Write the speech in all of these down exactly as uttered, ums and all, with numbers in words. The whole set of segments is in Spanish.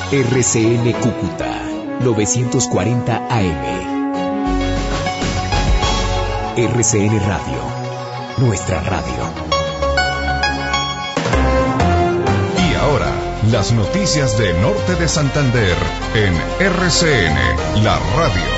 R C N Cúcuta novecientos cuarenta A M. R C N Radio, nuestra radio. Y ahora, las noticias de Norte de Santander en R C N, la radio.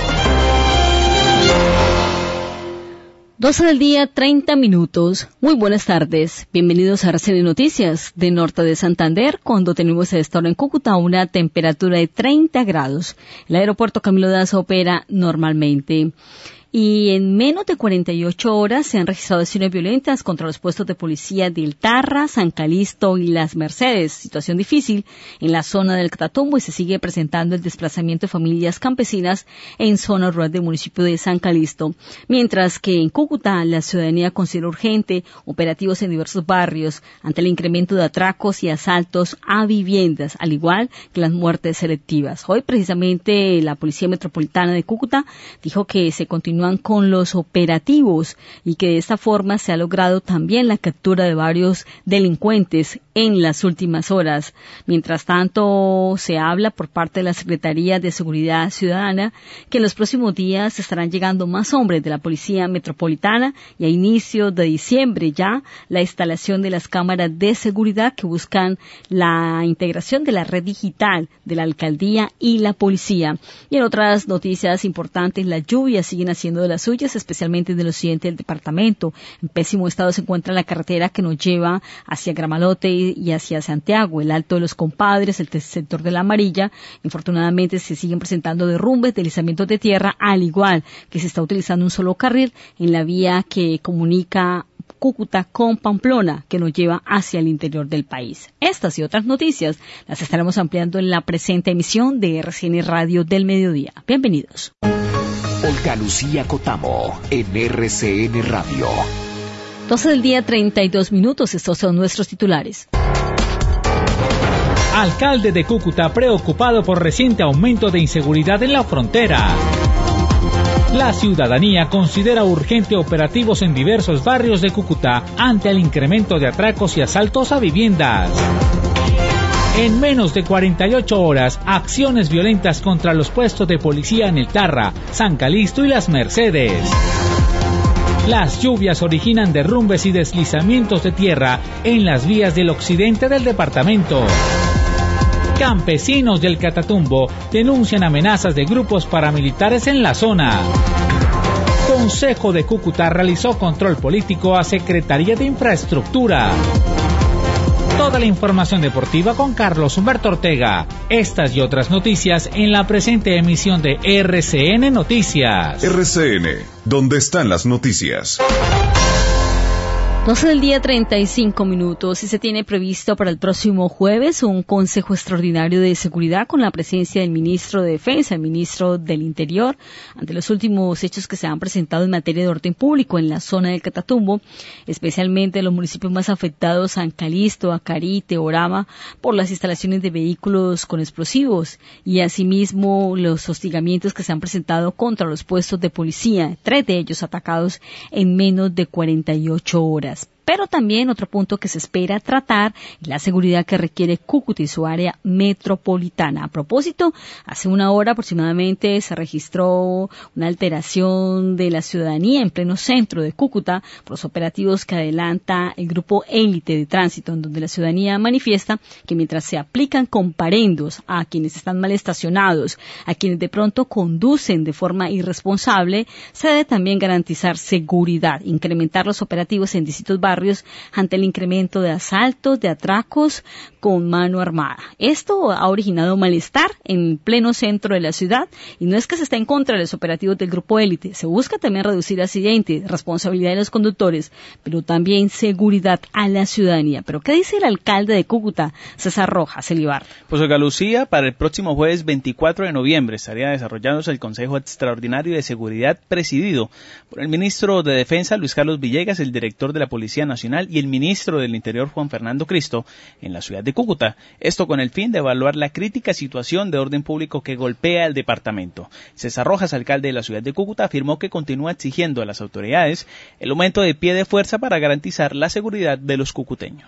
doce del día, treinta minutos. Muy buenas tardes. Bienvenidos a R C N Noticias de Norte de Santander, cuando tenemos a esta hora en Cúcuta una temperatura de treinta grados. El aeropuerto Camilo Daza opera normalmente. Y en menos de cuarenta y ocho horas se han registrado acciones violentas contra los puestos de policía de El Tarra, San Calixto y Las Mercedes. Situación difícil en la zona del Catatumbo y se sigue presentando el desplazamiento de familias campesinas en zona rural del municipio de San Calixto. Mientras que en Cúcuta la ciudadanía considera urgente operativos en diversos barrios ante el incremento de atracos y asaltos a viviendas, al igual que las muertes selectivas. Hoy precisamente la Policía Metropolitana de Cúcuta dijo que se continúa con los operativos y que de esta forma se ha logrado también la captura de varios delincuentes en las últimas horas. Mientras tanto, se habla por parte de la Secretaría de Seguridad Ciudadana que en los próximos días estarán llegando más hombres de la Policía Metropolitana y a inicio de diciembre ya la instalación de las cámaras de seguridad que buscan la integración de la red digital de la Alcaldía y la Policía. Y en otras noticias importantes, las lluvias siguen haciendo de las suyas, especialmente en el occidente del departamento. En pésimo estado se encuentra la carretera que nos lleva hacia Gramalote y hacia Santiago, el Alto de los Compadres, el sector de la Amarilla. Infortunadamente se siguen presentando derrumbes, deslizamientos de tierra, al igual que se está utilizando un solo carril en la vía que comunica Cúcuta con Pamplona, que nos lleva hacia el interior del país. Estas y otras noticias las estaremos ampliando en la presente emisión de R C N Radio del Mediodía. Bienvenidos. Olga Lucía Cotamo en R C N Radio. doce del día, treinta y dos minutos. Estos son nuestros titulares. Alcalde de Cúcuta preocupado por reciente aumento de inseguridad en la frontera. La ciudadanía considera urgente operativos en diversos barrios de Cúcuta ante el incremento de atracos y asaltos a viviendas. En menos de cuarenta y ocho horas, acciones violentas contra los puestos de policía en El Tarra, San Calixto y Las Mercedes. Las lluvias originan derrumbes y deslizamientos de tierra en las vías del occidente del departamento. Campesinos del Catatumbo denuncian amenazas de grupos paramilitares en la zona. Consejo de Cúcuta realizó control político a Secretaría de Infraestructura. Toda la información deportiva con Carlos Humberto Ortega. Estas y otras noticias en la presente emisión de R C N Noticias. R C N, ¿dónde están las noticias? doce del día, treinta y cinco minutos, y se tiene previsto para el próximo jueves un Consejo Extraordinario de Seguridad con la presencia del Ministro de Defensa, el Ministro del Interior, ante los últimos hechos que se han presentado en materia de orden público en la zona del Catatumbo, especialmente en los municipios más afectados, San Calixto, Acarí, Teorama, por las instalaciones de vehículos con explosivos, y asimismo los hostigamientos que se han presentado contra los puestos de policía, tres de ellos atacados en menos de cuarenta y ocho horas. Pero también otro punto que se espera tratar es la seguridad que requiere Cúcuta y su área metropolitana. A propósito, hace una hora aproximadamente se registró una alteración de la ciudadanía en pleno centro de Cúcuta por los operativos que adelanta el grupo Élite de Tránsito, en donde la ciudadanía manifiesta que mientras se aplican comparendos a quienes están mal estacionados, a quienes de pronto conducen de forma irresponsable, se debe también garantizar seguridad, incrementar los operativos en distintos barrios ante el incremento de asaltos, de atracos con mano armada. Esto ha originado malestar en pleno centro de la ciudad y no es que se esté en contra de los operativos del grupo Élite, se busca también reducir accidentes, responsabilidad de los conductores, pero también seguridad a la ciudadanía. ¿Pero qué dice el alcalde de Cúcuta, César Rojas Elibar? Pues Olga Lucía, para el próximo jueves veinticuatro de noviembre estaría desarrollándose el Consejo Extraordinario de Seguridad presidido por el ministro de Defensa Luis Carlos Villegas, el director de la Policía Nacional y el ministro del Interior Juan Fernando Cristo en la ciudad de Cúcuta. Esto con el fin de evaluar la crítica situación de orden público que golpea el departamento. César Rojas, alcalde de la ciudad de Cúcuta, afirmó que continúa exigiendo a las autoridades el aumento de pie de fuerza para garantizar la seguridad de los cucuteños.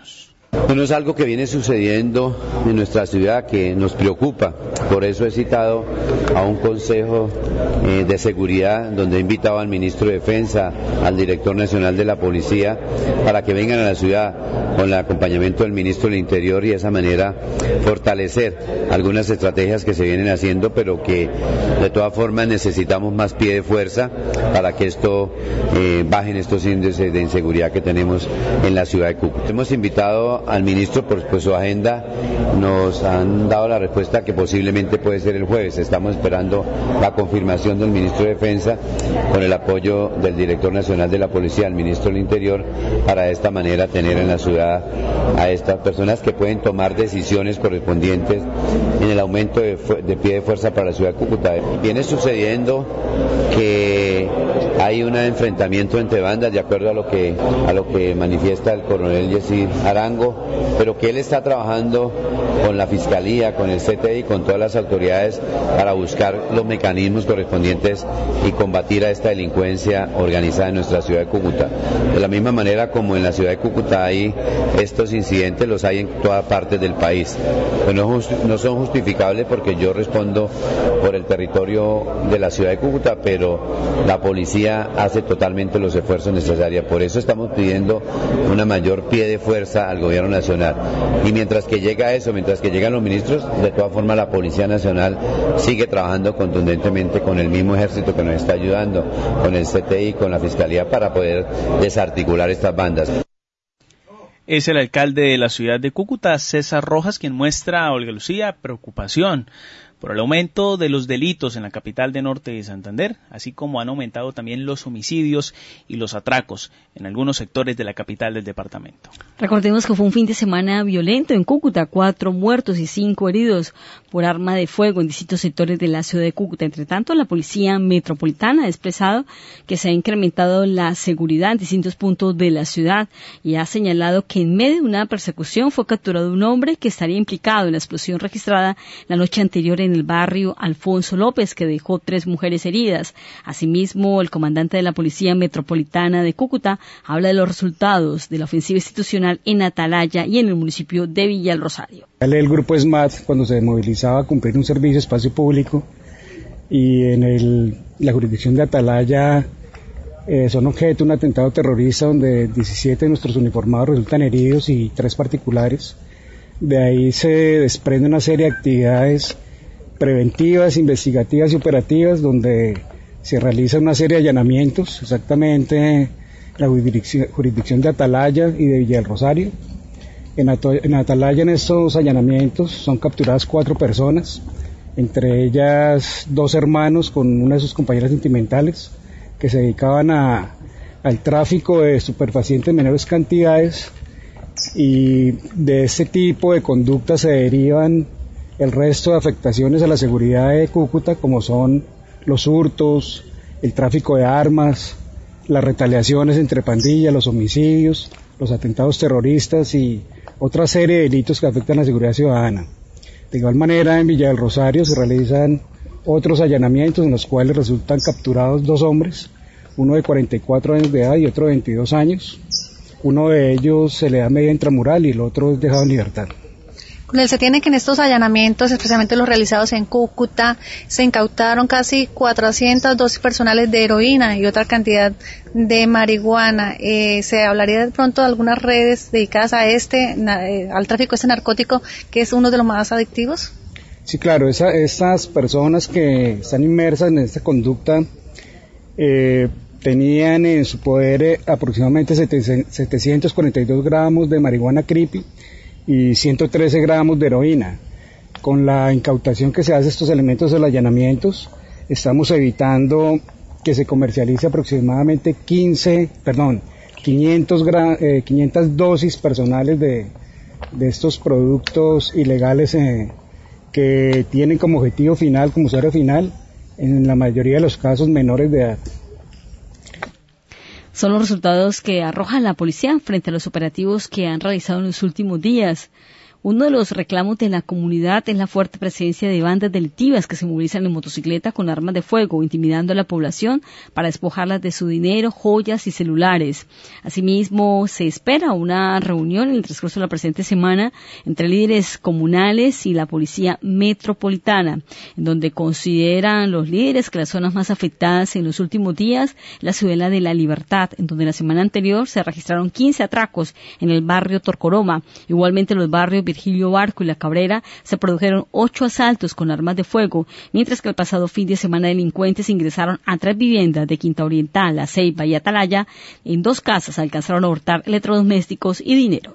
Bueno, es algo que viene sucediendo en nuestra ciudad que nos preocupa. Por eso he citado a un consejo eh, de seguridad donde he invitado al ministro de Defensa, al director nacional de la policía, para que vengan a la ciudad con el acompañamiento del ministro del Interior y de esa manera fortalecer algunas estrategias que se vienen haciendo, pero que de todas formas necesitamos más pie de fuerza para que esto eh, bajen estos índices de inseguridad que tenemos en la ciudad de Cúcuta. Hemos invitado al ministro, por pues, su agenda nos han dado la respuesta que posiblemente puede ser el jueves. Estamos esperando la confirmación del ministro de Defensa con el apoyo del director nacional de la policía, el ministro del Interior, para de esta manera tener en la ciudad a estas personas que pueden tomar decisiones correspondientes en el aumento de, de pie de fuerza para la ciudad de Cúcuta. Viene sucediendo que hay un enfrentamiento entre bandas, de acuerdo a lo que a lo que manifiesta el coronel Yesir Arango, pero que él está trabajando con la Fiscalía, con el C T I, con todas las autoridades para buscar los mecanismos correspondientes y combatir a esta delincuencia organizada en nuestra ciudad de Cúcuta. De la misma manera como en la ciudad de Cúcuta hay estos incidentes, los hay en todas partes del país. Pues no, no son justificables porque yo respondo por el territorio de la ciudad de Cúcuta, pero la policía hace totalmente los esfuerzos necesarios. Por eso estamos pidiendo una mayor pie de fuerza al gobierno nacional. Y mientras que llega eso, mientras que llegan los ministros, de todas formas la Policía Nacional sigue trabajando contundentemente con el mismo ejército que nos está ayudando, con el C T I, con la Fiscalía, para poder desarticular estas bandas. Es el alcalde de la ciudad de Cúcuta, César Rojas, quien muestra a Olga Lucía preocupación por el aumento de los delitos en la capital de Norte de Santander, así como han aumentado también los homicidios y los atracos en algunos sectores de la capital del departamento. Recordemos que fue un fin de semana violento en Cúcuta, cuatro muertos y cinco heridos por arma de fuego en distintos sectores de la ciudad de Cúcuta. Entre tanto, la Policía Metropolitana ha expresado que se ha incrementado la seguridad en distintos puntos de la ciudad y ha señalado que en medio de una persecución fue capturado un hombre que estaría implicado en la explosión registrada la noche anterior en el barrio Alfonso López, que dejó tres mujeres heridas. Asimismo, el comandante de la Policía Metropolitana de Cúcuta habla de los resultados de la ofensiva institucional en Atalaya y en el municipio de Villa El Rosario. El grupo SMAT, cuando se movilizaba a cumplir un servicio de espacio público, y en el, la jurisdicción de Atalaya eh, son objeto de un atentado terrorista donde diecisiete de nuestros uniformados resultan heridos y tres particulares. De ahí se desprende una serie de actividades preventivas, investigativas y operativas, donde se realiza una serie de allanamientos, exactamente la jurisdicción, jurisdicción de Atalaya y de Villa del Rosario. En, Ato, en Atalaya, en estos allanamientos, son capturadas cuatro personas, entre ellas dos hermanos con una de sus compañeras sentimentales, que se dedicaban a, al tráfico de estupefacientes en menores cantidades, y de este tipo de conductas se derivan el resto de afectaciones a la seguridad de Cúcuta, como son los hurtos, el tráfico de armas, las retaliaciones entre pandillas, los homicidios, los atentados terroristas y otra serie de delitos que afectan a la seguridad ciudadana. De igual manera, en Villa del Rosario se realizan otros allanamientos en los cuales resultan capturados dos hombres, uno de cuarenta y cuatro años de edad y otro de veintidós años. Uno de ellos se le da medida intramural y el otro es dejado en libertad. Se tiene que en estos allanamientos, especialmente los realizados en Cúcuta, se incautaron casi cuatrocientas dosis personales de heroína y otra cantidad de marihuana. Eh, ¿Se hablaría de pronto de algunas redes dedicadas a este, eh, al tráfico de este narcótico, que es uno de los más adictivos? Sí, claro, esa, esas personas que están inmersas en esta conducta eh, tenían en su poder eh, aproximadamente setecientos cuarenta y dos gramos de marihuana creepy y ciento trece gramos de heroína. Con la incautación que se hace de estos elementos de los allanamientos, estamos evitando que se comercialice aproximadamente quince, perdón, quinientos, eh, quinientas dosis personales de, de estos productos ilegales eh, que tienen como objetivo final, como usuario final, en la mayoría de los casos menores de edad. Son los resultados que arroja la policía frente a los operativos que han realizado en los últimos días. Uno de los reclamos de la comunidad es la fuerte presencia de bandas delictivas que se movilizan en motocicleta con armas de fuego, intimidando a la población para despojarlas de su dinero, joyas y celulares. Asimismo, se espera una reunión en el transcurso de la presente semana entre líderes comunales y la policía metropolitana, en donde consideran los líderes que las zonas más afectadas en los últimos días, la ciudad de La Libertad, en donde la semana anterior se registraron quince atracos en el barrio Torcoroma. Igualmente en los barrios Virgilio Barco y La Cabrera se produjeron ocho asaltos con armas de fuego, mientras que el pasado fin de semana delincuentes ingresaron a tres viviendas de Quinta Oriental, La Ceiba y Atalaya. En dos casas alcanzaron a hurtar electrodomésticos y dinero.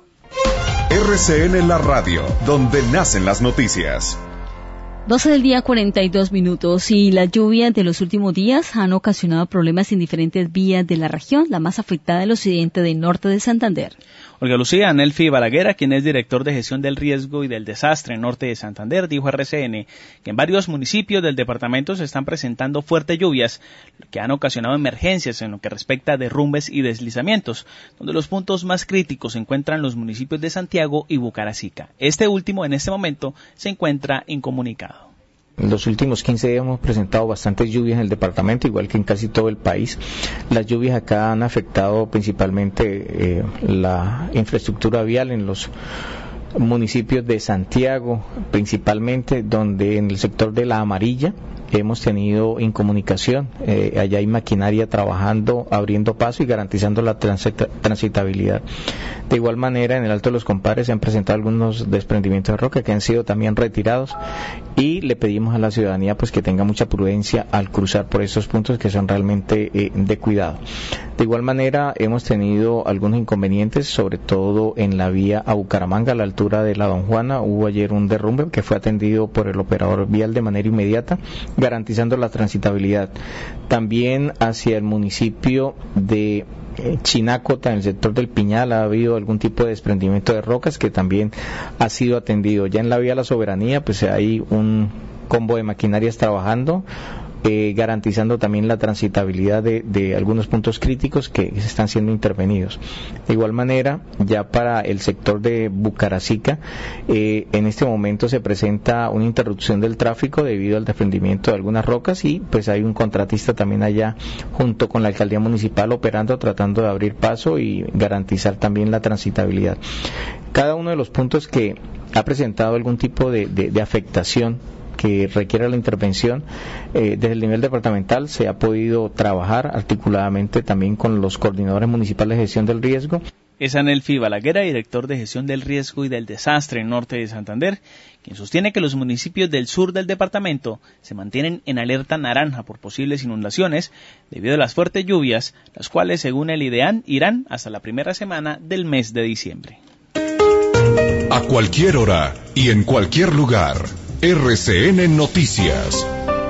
R C N La Radio, donde nacen las noticias. doce del día, cuarenta y dos minutos, y las lluvias de los últimos días han ocasionado problemas en diferentes vías de la región, la más afectada del occidente del norte de Santander. Olga Lucía Anelfi Balaguer, quien es director de gestión del riesgo y del desastre en norte de Santander, dijo a R C N que en varios municipios del departamento se están presentando fuertes lluvias que han ocasionado emergencias en lo que respecta a derrumbes y deslizamientos, donde los puntos más críticos se encuentran los municipios de Santiago y Bucaracica. Este último, en este momento, se encuentra incomunicado. En los últimos quince días hemos presentado bastantes lluvias en el departamento, igual que en casi todo el país. Las lluvias acá han afectado principalmente eh, la infraestructura vial en los municipios de Santiago, principalmente, donde en el sector de La Amarilla hemos tenido incomunicación. Eh, allá hay maquinaria trabajando, abriendo paso y garantizando la transita- transitabilidad. De igual manera, en el Alto de los Compadres se han presentado algunos desprendimientos de roca que han sido también retirados, y le pedimos a la ciudadanía pues que tenga mucha prudencia al cruzar por estos puntos que son realmente eh, de cuidado. De igual manera, hemos tenido algunos inconvenientes, sobre todo en la vía a Bucaramanga, a la altura de la Don Juana. Hubo ayer un derrumbe que fue atendido por el operador vial de manera inmediata, garantizando la transitabilidad. También hacia el municipio de eh, Chinácota, en el sector del Piñal, ha habido algún tipo de desprendimiento de rocas que también ha sido atendido. Ya en la vía La Soberanía, pues hay un combo de maquinarias trabajando, Eh, garantizando también la transitabilidad de, de algunos puntos críticos que están siendo intervenidos. De igual manera, ya para el sector de Bucaracica, eh, en este momento se presenta una interrupción del tráfico debido al desprendimiento de algunas rocas, y pues hay un contratista también allá junto con la alcaldía municipal operando, tratando de abrir paso y garantizar también la transitabilidad. Cada uno de los puntos que ha presentado algún tipo de, de, de afectación que requiere la intervención eh, desde el nivel departamental, se ha podido trabajar articuladamente también con los coordinadores municipales de gestión del riesgo. Es Anelfi Balaguer, director de gestión del riesgo y del desastre en norte de Santander, quien sostiene que los municipios del sur del departamento se mantienen en alerta naranja por posibles inundaciones debido a las fuertes lluvias, las cuales, según el IDEAN, irán hasta la primera semana del mes de diciembre. A cualquier hora y en cualquier lugar, R C N Noticias.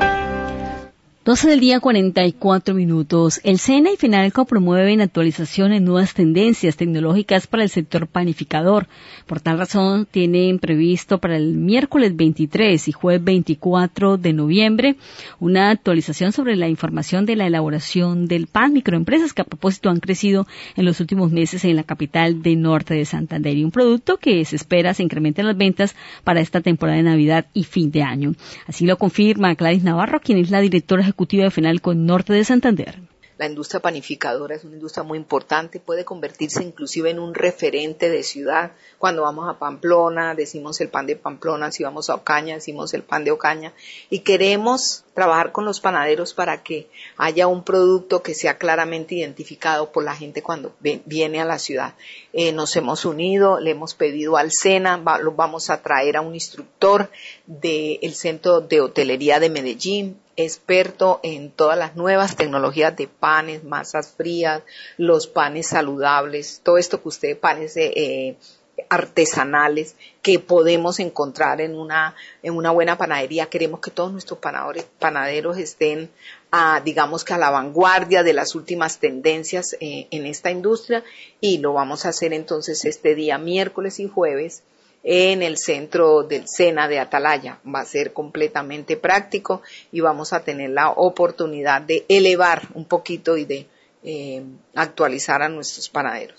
doce del día, cuarenta y cuatro minutos. El SENA y FENALCO promueven actualizaciones en nuevas tendencias tecnológicas para el sector panificador. Por tal razón, tienen previsto para el miércoles veintitrés y jueves veinticuatro de noviembre una actualización sobre la información de la elaboración del pan. Microempresas que a propósito han crecido en los últimos meses en la capital de norte de Santander, y un producto que se espera se incrementen las ventas para esta temporada de Navidad y fin de año. Así lo confirma Gladys Navarro, quien es la directora ejecutiva de FENALCO en norte de Santander. La industria panificadora es una industria muy importante, puede convertirse inclusive en un referente de ciudad. Cuando vamos a Pamplona, decimos el pan de Pamplona; si vamos a Ocaña, decimos el pan de Ocaña. Y queremos trabajar con los panaderos para que haya un producto que sea claramente identificado por la gente cuando viene a la ciudad. Eh, nos hemos unido, le hemos pedido al SENA, va, lo vamos a traer a un instructor del Centro de Hotelería de Medellín, experto en todas las nuevas tecnologías de panes, masas frías, los panes saludables, todo esto que usted, panes eh, artesanales que podemos encontrar en una en una buena panadería. Queremos que todos nuestros panaderos, panaderos estén a, digamos que a la vanguardia de las últimas tendencias eh, en esta industria, y lo vamos a hacer entonces este día miércoles y jueves en el centro del SENA de Atalaya. Va a ser completamente práctico y vamos a tener la oportunidad de elevar un poquito y de eh, actualizar a nuestros panaderos.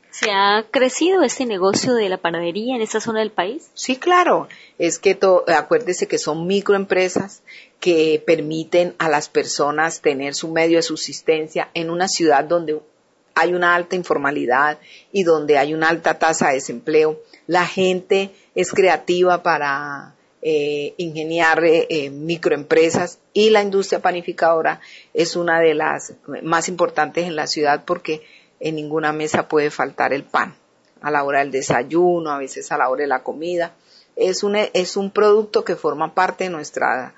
¿Se ha crecido este negocio de la panadería en esta zona del país? Sí, claro. Es que to, acuérdese que son microempresas que permiten a las personas tener su medio de subsistencia en una ciudad donde hay una alta informalidad y donde hay una alta tasa de desempleo. La gente es creativa para eh, ingeniar eh, microempresas y la industria panificadora es una de las más importantes en la ciudad porque en ninguna mesa puede faltar el pan a la hora del desayuno, a veces a la hora de la comida. Es un, es un producto que forma parte de nuestra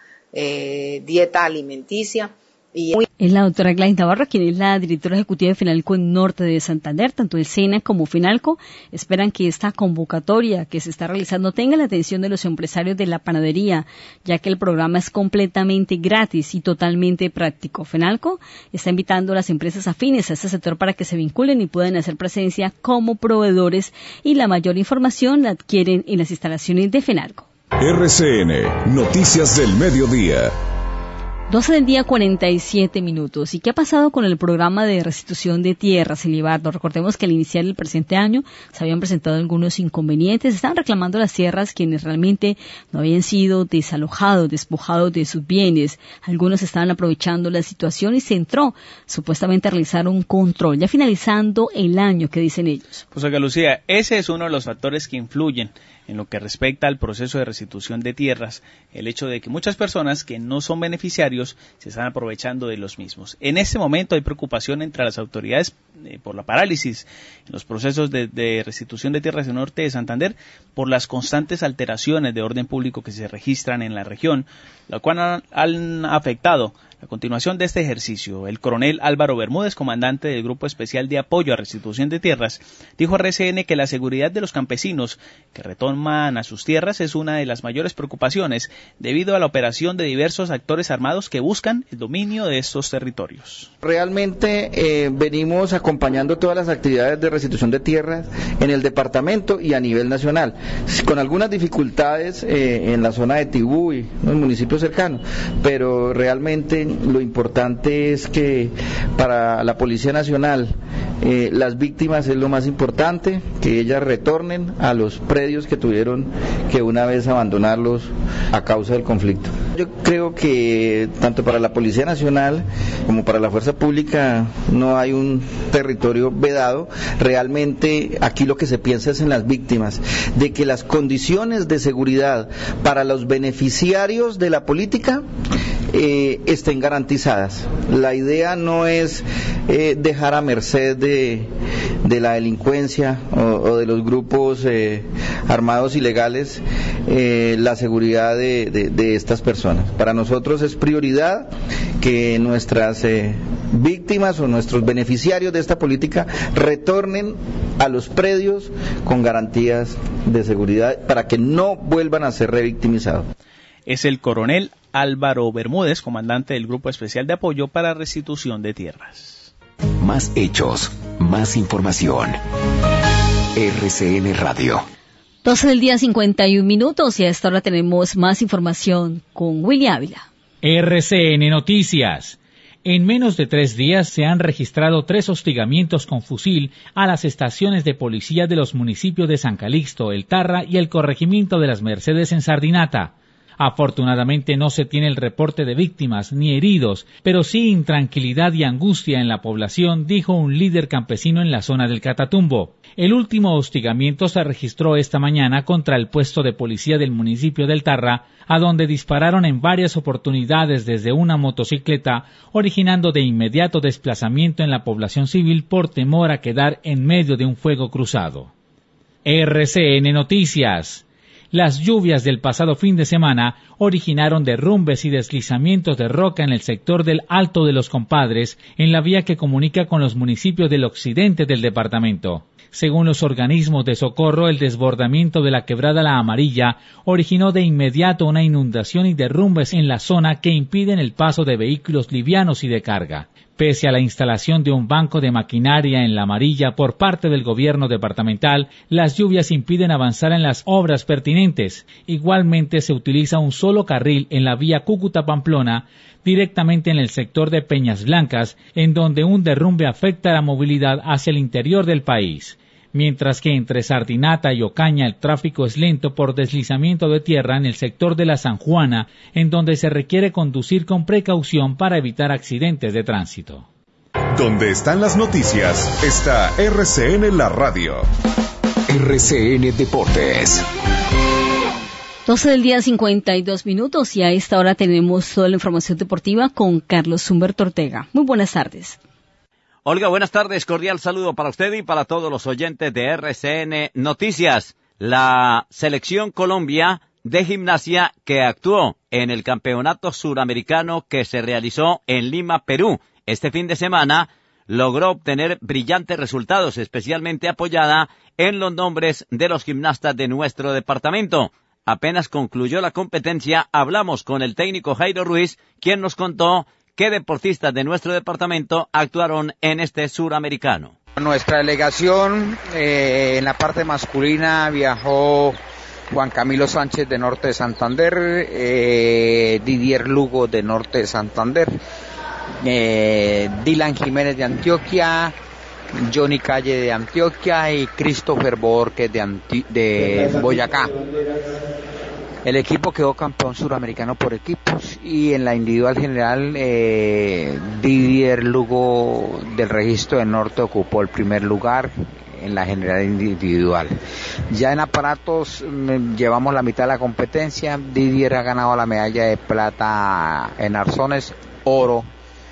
eh, dieta alimenticia. Y es la doctora Gladys Navarro, quien es la directora ejecutiva de Finalco en Norte de Santander. Tanto el SENA como Finalco esperan que esta convocatoria que se está realizando tenga la atención de los empresarios de la panadería, ya que el programa es completamente gratis y totalmente práctico. Finalco está invitando a las empresas afines a este sector para que se vinculen y puedan hacer presencia como proveedores, y la mayor información la adquieren en las instalaciones de Finalco. R C N, Noticias del Mediodía. doce del día, cuarenta y siete minutos. ¿Y qué ha pasado con el programa de restitución de tierras, Elibardo? Recordemos que al iniciar el presente año se habían presentado algunos inconvenientes. Estaban reclamando las tierras quienes realmente no habían sido desalojados, despojados de sus bienes. Algunos estaban aprovechando la situación y se entró supuestamente a realizar un control. Ya finalizando el año, ¿qué dicen ellos? Pues oiga, Lucía, ese es uno de los factores que influyen en lo que respecta al proceso de restitución de tierras, el hecho de que muchas personas que no son beneficiarios se están aprovechando de los mismos. En este momento hay preocupación entre las autoridades eh, por la parálisis en los procesos de, de restitución de tierras en Norte de Santander por las constantes alteraciones de orden público que se registran en la región, lo cual han, han afectado a continuación de este ejercicio. El coronel Álvaro Bermúdez, comandante del Grupo Especial de Apoyo a Restitución de Tierras, dijo a R C N que la seguridad de los campesinos que retoman a sus tierras es una de las mayores preocupaciones debido a la operación de diversos actores armados que buscan el dominio de estos territorios. Realmente eh, venimos acompañando todas las actividades de restitución de tierras en el departamento y a nivel nacional, con algunas dificultades eh, en la zona de Tibú y los municipios cercanos, pero realmente lo importante es que para la Policía Nacional eh, las víctimas es lo más importante, que ellas retornen a los predios que tuvieron que una vez abandonarlos a causa del conflicto. Yo creo que tanto para la Policía Nacional como para la Fuerza Pública no hay un territorio vedado. Realmente aquí lo que se piensa es en las víctimas, de que las condiciones de seguridad para los beneficiarios de la política Eh, estén garantizadas. La idea no es eh, dejar a merced de, de la delincuencia o, o de los grupos eh, armados ilegales eh, la seguridad de, de, de estas personas. Para nosotros es prioridad que nuestras eh, víctimas o nuestros beneficiarios de esta política retornen a los predios con garantías de seguridad para que no vuelvan a ser revictimizados. Es el coronel Álvaro Bermúdez, comandante del Grupo Especial de Apoyo para Restitución de Tierras. Más hechos, más información. R C N Radio. doce del día, cincuenta y un minutos, y a esta hora tenemos más información con Willy Ávila. R C N Noticias. En menos de tres días se han registrado tres hostigamientos con fusil a las estaciones de policía de los municipios de San Calixto, El Tarra y el corregimiento de las Mercedes en Sardinata. Afortunadamente no se tiene el reporte de víctimas ni heridos, pero sí intranquilidad y angustia en la población, dijo un líder campesino en la zona del Catatumbo. El último hostigamiento se registró esta mañana contra el puesto de policía del municipio del Tarra, a donde dispararon en varias oportunidades desde una motocicleta, originando de inmediato desplazamiento en la población civil por temor a quedar en medio de un fuego cruzado. R C N Noticias. Las lluvias del pasado fin de semana originaron derrumbes y deslizamientos de roca en el sector del Alto de los Compadres, en la vía que comunica con los municipios del occidente del departamento. Según los organismos de socorro, el desbordamiento de la quebrada La Amarilla originó de inmediato una inundación y derrumbes en la zona que impiden el paso de vehículos livianos y de carga. Pese a la instalación de un banco de maquinaria en La Amarilla por parte del gobierno departamental, las lluvias impiden avanzar en las obras pertinentes. Igualmente se utiliza un solo carril en la vía Cúcuta-Pamplona, directamente en el sector de Peñas Blancas, en donde un derrumbe afecta la movilidad hacia el interior del país. mientras que entre Sardinata y Ocaña el tráfico es lento por deslizamiento de tierra en el sector de la San Juana, en donde se requiere conducir con precaución para evitar accidentes de tránsito. Donde están las noticias, está R C N La Radio. R C N Deportes. doce del día, cincuenta y dos minutos, y a esta hora tenemos toda la información deportiva con Carlos Humberto Ortega. Muy buenas tardes. Olga, buenas tardes. Cordial saludo para usted y para todos los oyentes de R C N Noticias. La selección Colombia de gimnasia que actuó en el campeonato suramericano que se realizó en Lima, Perú, este fin de semana, logró obtener brillantes resultados, especialmente apoyada en los nombres de los gimnastas de nuestro departamento. Apenas concluyó la competencia, hablamos con el técnico Jairo Ruiz, quien nos contó qué deportistas de nuestro departamento actuaron en este suramericano. Nuestra delegación eh, en la parte masculina viajó Juan Camilo Sánchez de Norte de Santander, eh, Didier Lugo de Norte de Santander, eh, Dylan Jiménez de Antioquia, Johnny Calle de Antioquia y Christopher Borges de, Anti- de Boyacá. El equipo quedó campeón suramericano por equipos y en la individual general eh, Didier Lugo del Registro del Norte ocupó el primer lugar en la general individual. Ya en aparatos mm, llevamos la mitad de la competencia. Didier ha ganado la medalla de plata en arzones, oro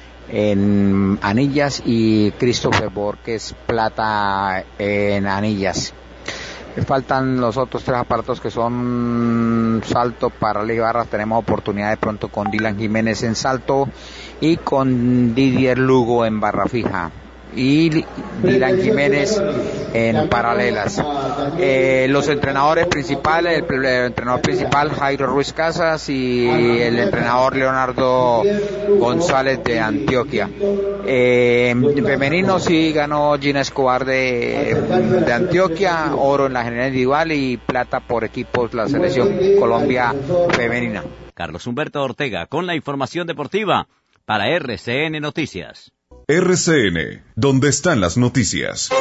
en anillas y Christopher Borges plata en anillas. Faltan los otros tres aparatos que son salto, paralela y barras. Tenemos oportunidad de pronto con Dylan Jiménez en salto y con Didier Lugo en barra fija y Dylan Jiménez en paralelas. Eh, los entrenadores principales, el, el entrenador principal Jairo Ruiz Casas y el entrenador Leonardo González de Antioquia. Eh, en femenino sí ganó Gina Escobar de, de Antioquia, oro en la general individual y plata por equipos la selección Colombia femenina. Carlos Humberto Ortega con la información deportiva para R C N Noticias. R C N, donde están las noticias.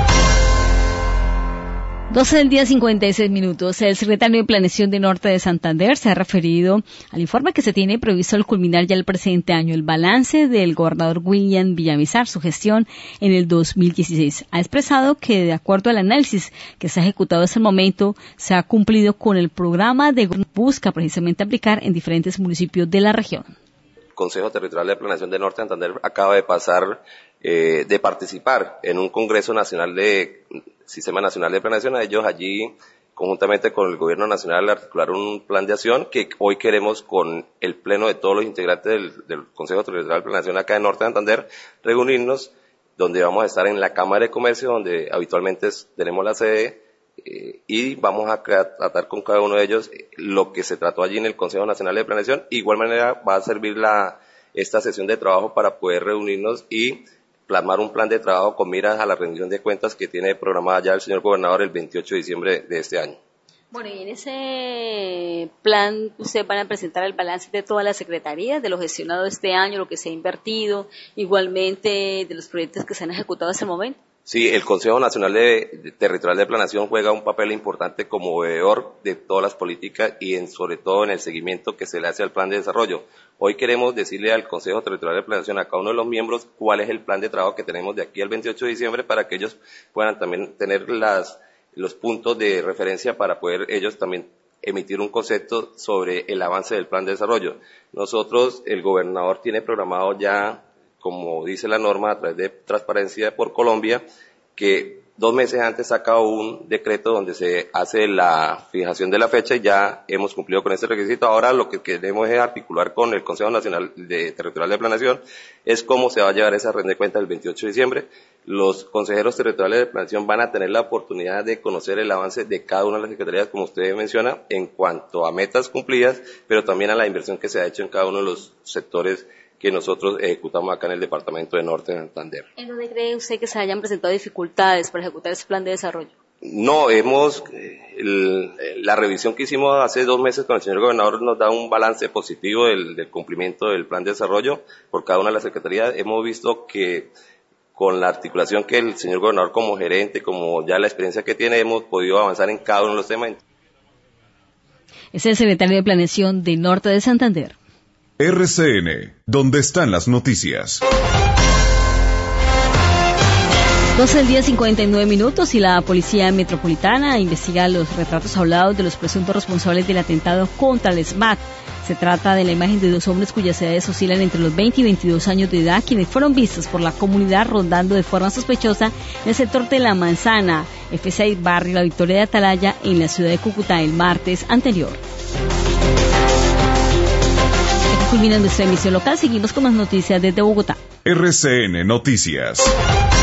doce del día, cincuenta y seis minutos. El secretario de Planeación de Norte de Santander se ha referido al informe que se tiene previsto al culminar ya el presente año, el balance del gobernador William Villamizar, su gestión en el dos mil dieciséis. Ha expresado que, de acuerdo al análisis que se ha ejecutado hasta el momento, se ha cumplido con el programa de busca precisamente aplicar en diferentes municipios de la región. Consejo Territorial de Planeación de Norte de Santander acaba de pasar eh, de participar en un Congreso Nacional de Sistema Nacional de Planeación. A ellos allí, conjuntamente con el Gobierno Nacional, articularon un plan de acción que hoy queremos, con el pleno de todos los integrantes del, del Consejo Territorial de Planeación acá en Norte de Santander, reunirnos, donde vamos a estar en la Cámara de Comercio, donde habitualmente tenemos la sede, Eh, y vamos a tratar con cada uno de ellos lo que se trató allí en el Consejo Nacional de Planeación. De igual manera va a servir la, esta sesión de trabajo para poder reunirnos y plasmar un plan de trabajo con miras a la rendición de cuentas que tiene programada ya el señor gobernador el veintiocho de diciembre de este año. Bueno, y en ese plan ustedes van a presentar el balance de todas las secretarías, de lo gestionado este año, lo que se ha invertido, igualmente de los proyectos que se han ejecutado hasta el momento. Sí, el Consejo Nacional de, de Territorial de Planeación juega un papel importante como veedor de todas las políticas y en, sobre todo en el seguimiento que se le hace al plan de desarrollo. Hoy queremos decirle al Consejo Territorial de Planeación, a cada uno de los miembros, cuál es el plan de trabajo que tenemos de aquí al veintiocho de diciembre para que ellos puedan también tener las, los puntos de referencia para poder ellos también emitir un concepto sobre el avance del plan de desarrollo. Nosotros, el gobernador tiene programado ya, como dice la norma a través de Transparencia por Colombia, que dos meses antes saca un decreto donde se hace la fijación de la fecha y ya hemos cumplido con ese requisito. Ahora lo que queremos es articular con el Consejo Nacional de Territorial de Planeación es cómo se va a llevar esa rendición de cuentas el veintiocho de diciembre. Los consejeros territoriales de planeación van a tener la oportunidad de conocer el avance de cada una de las secretarías, como usted menciona, en cuanto a metas cumplidas, pero también a la inversión que se ha hecho en cada uno de los sectores que nosotros ejecutamos acá en el departamento de Norte de Santander. ¿En dónde cree usted que se hayan presentado dificultades para ejecutar ese plan de desarrollo? No, hemos, el, la revisión que hicimos hace dos meses con el señor gobernador nos da un balance positivo del, del cumplimiento del plan de desarrollo por cada una de las secretarías. Hemos visto que con la articulación que el señor gobernador como gerente, como ya la experiencia que tiene, hemos podido avanzar en cada uno de los temas. Es el secretario de Planeación de Norte de Santander. R C N, ¿dónde están las noticias? doce del día, cincuenta y nueve minutos, y la Policía Metropolitana investiga los retratos hablados de los presuntos responsables del atentado contra el S M A T. Se trata de la imagen de dos hombres cuyas edades oscilan entre los veinte y veintidós años de edad, quienes fueron vistos por la comunidad rondando de forma sospechosa en el sector de La Manzana, F seis Barrio La Victoria de Atalaya, en la ciudad de Cúcuta el martes anterior. Aquí culmina nuestra emisión local. Seguimos con más noticias desde Bogotá. R C N Noticias.